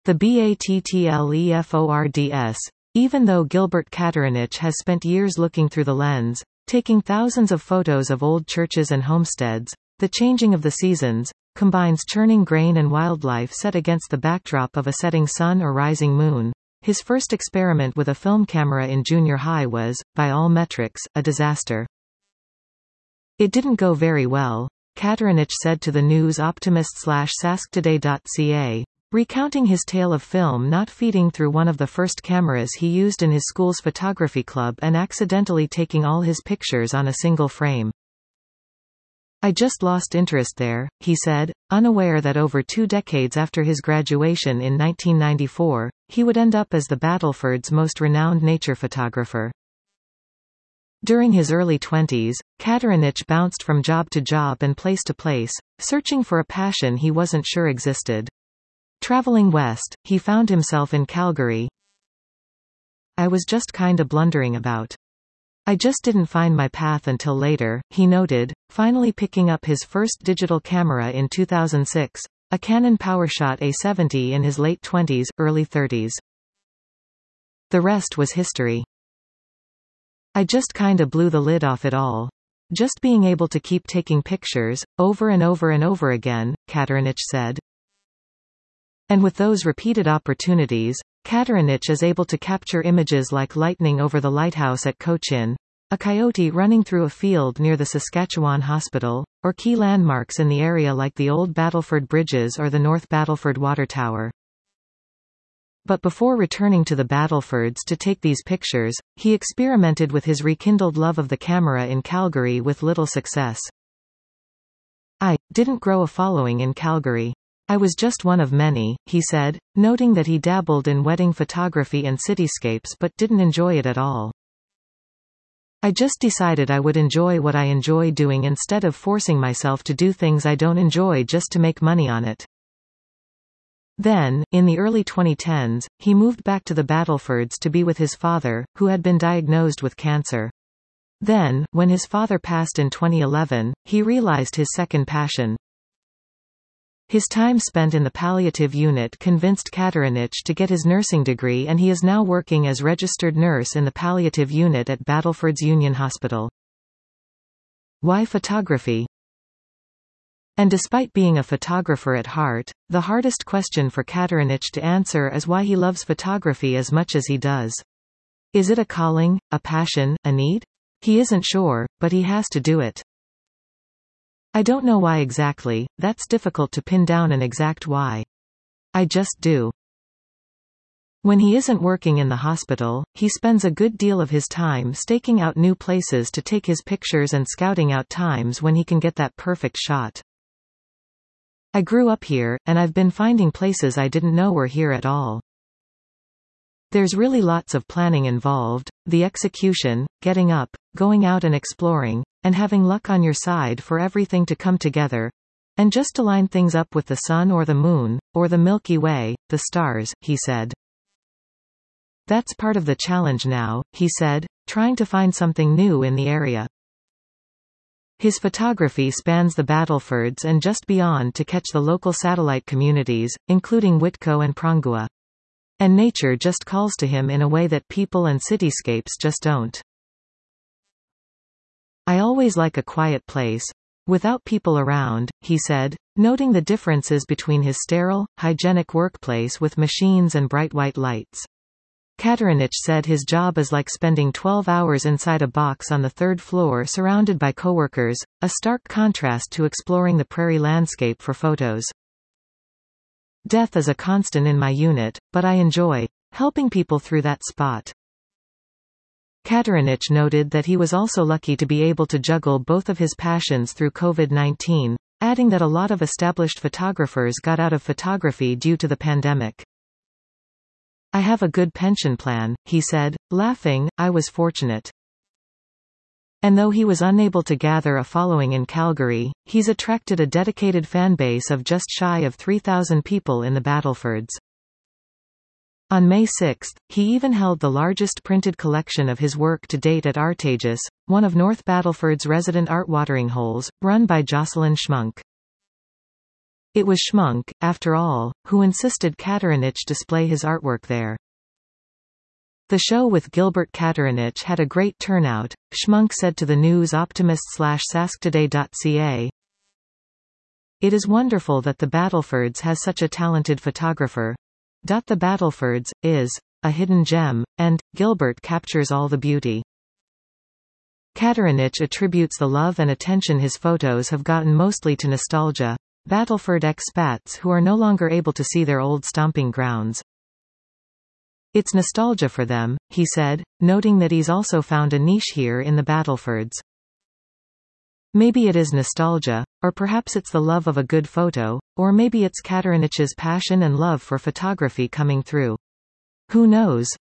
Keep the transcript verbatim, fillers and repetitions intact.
The BATTLEFORDS. Even though Gilbert Kateranich has spent years looking through the lens, taking thousands of photos of old churches and homesteads, the changing of the seasons, combines churning grain and wildlife set against the backdrop of a setting sun or rising moon. His first experiment with a film camera in junior high was, by all metrics, a disaster. It didn't go very well, Kateranich said to the news optimist slash sasktoday dot c a, recounting his tale of film not feeding through one of the first cameras he used in his school's photography club and accidentally taking all his pictures on a single frame. I just lost interest there, he said, unaware that over two decades after his graduation in nineteen ninety-four, he would end up as the Battleford's most renowned nature photographer. During his early twenties, Kateranich bounced from job to job and place to place, searching for a passion he wasn't sure existed. Traveling west, he found himself in Calgary. I was just kinda blundering about. I just didn't find my path until later, he noted, finally picking up his first digital camera in two thousand six, a Canon PowerShot A seventy in his late twenties, early thirties. The rest was history. I just kinda blew the lid off it all. Just being able to keep taking pictures, over and over and over again, Kateranich said. And with those repeated opportunities, Kateranich is able to capture images like lightning over the lighthouse at Cochin, a coyote running through a field near the Saskatchewan Hospital, or key landmarks in the area like the old Battleford Bridges or the North Battleford Water Tower. But before returning to the Battlefords to take these pictures, he experimented with his rekindled love of the camera in Calgary with little success. I didn't grow a following in Calgary. I was just one of many, he said, noting that he dabbled in wedding photography and cityscapes but didn't enjoy it at all. I just decided I would enjoy what I enjoy doing instead of forcing myself to do things I don't enjoy just to make money on it. Then, in the early twenty tens, he moved back to the Battlefords to be with his father, who had been diagnosed with cancer. Then, when his father passed in twenty eleven, he realized his second passion. His time spent in the palliative unit convinced Kateranich to get his nursing degree, and he is now working as registered nurse in the palliative unit at Battleford's Union Hospital. Why photography? And despite being a photographer at heart, the hardest question for Kateranich to answer is why he loves photography as much as he does. Is it a calling, a passion, a need? He isn't sure, but he has to do it. I don't know why exactly, that's difficult to pin down an exact why. I just do. When he isn't working in the hospital, he spends a good deal of his time staking out new places to take his pictures and scouting out times when he can get that perfect shot. I grew up here, and I've been finding places I didn't know were here at all. There's really lots of planning involved, the execution, getting up, going out and exploring, and having luck on your side for everything to come together, and just to line things up with the sun or the moon, or the Milky Way, the stars, he said. That's part of the challenge now, he said, trying to find something new in the area. His photography spans the Battlefords and just beyond to catch the local satellite communities, including Whitco and Prangua. And nature just calls to him in a way that people and cityscapes just don't. I always like a quiet place, without people around, he said, noting the differences between his sterile, hygienic workplace with machines and bright white lights. Kateranich said his job is like spending twelve hours inside a box on the third floor surrounded by coworkers, a stark contrast to exploring the prairie landscape for photos. Death is a constant in my unit, but I enjoy helping people through that spot. Kateranich noted that he was also lucky to be able to juggle both of his passions through COVID nineteen, adding that a lot of established photographers got out of photography due to the pandemic. I have a good pension plan, he said, laughing. I was fortunate. And though he was unable to gather a following in Calgary, he's attracted a dedicated fan base of just shy of three thousand people in the Battlefords. On May sixth, he even held the largest printed collection of his work to date at Artagus, one of North Battleford's resident art watering holes, run by Jocelyn Schmunk. It was Schmunk, after all, who insisted Katerinich display his artwork there. The show with Gilbert Katerinich had a great turnout, Schmunk said to the News Optimist slash sasktoday dot c a. It is wonderful that the Battlefords has such a talented photographer. The Battlefords is a hidden gem, and Gilbert captures all the beauty. Katerinich attributes the love and attention his photos have gotten mostly to nostalgia. Battleford expats who are no longer able to see their old stomping grounds. It's nostalgia for them, he said, noting that he's also found a niche here in the Battlefords. Maybe it is nostalgia, or perhaps it's the love of a good photo, or maybe it's Katerinich's passion and love for photography coming through. Who knows?